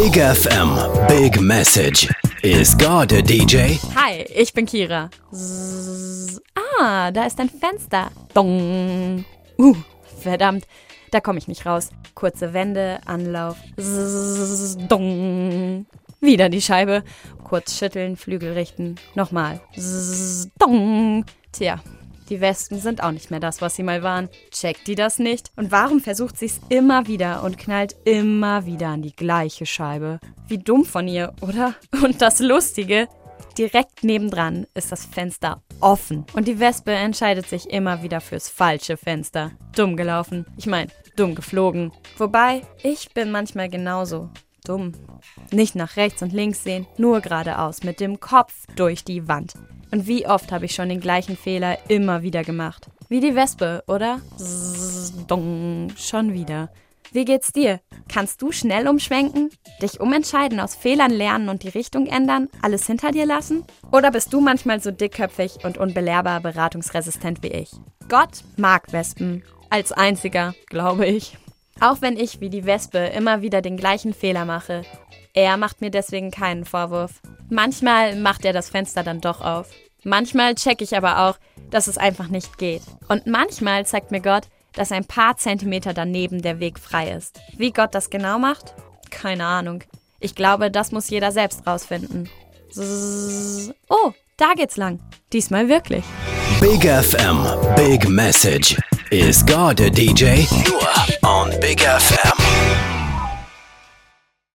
Big FM, Big Message. Is God a DJ? Hi, ich bin Kira. Da ist ein Fenster. Dong. Verdammt, da komme ich nicht raus. Kurze Wände, Anlauf. Dong. Wieder die Scheibe. Kurz schütteln, Flügel richten. Nochmal. Dong. Tja, die Wespen sind auch nicht mehr das, was sie mal waren. Checkt die das nicht? Und warum versucht sie es immer wieder und knallt immer wieder an die gleiche Scheibe? Wie dumm von ihr, oder? Und das Lustige, direkt nebendran ist das Fenster offen. Und die Wespe entscheidet sich immer wieder fürs falsche Fenster. Dumm gelaufen. Ich meine, dumm geflogen. Wobei, ich bin manchmal genauso dumm. Nicht nach rechts und links sehen, nur geradeaus, mit dem Kopf durch die Wand. Und wie oft habe ich schon den gleichen Fehler immer wieder gemacht? Wie die Wespe, oder? Dong, schon wieder. Wie geht's dir? Kannst du schnell umschwenken? Dich umentscheiden, aus Fehlern lernen und die Richtung ändern? Alles hinter dir lassen? Oder bist du manchmal so dickköpfig und unbelehrbar beratungsresistent wie ich? Gott mag Wespen. Als einziger, glaube ich. Auch wenn ich wie die Wespe immer wieder den gleichen Fehler mache. Er macht mir deswegen keinen Vorwurf. Manchmal macht er das Fenster dann doch auf. Manchmal checke ich aber auch, dass es einfach nicht geht. Und manchmal zeigt mir Gott, dass ein paar Zentimeter daneben der Weg frei ist. Wie Gott das genau macht? Keine Ahnung. Ich glaube, das muss jeder selbst rausfinden. Oh, da geht's lang. Diesmal wirklich. Big FM, Big Message. Is God a DJ? Nur on Big FM.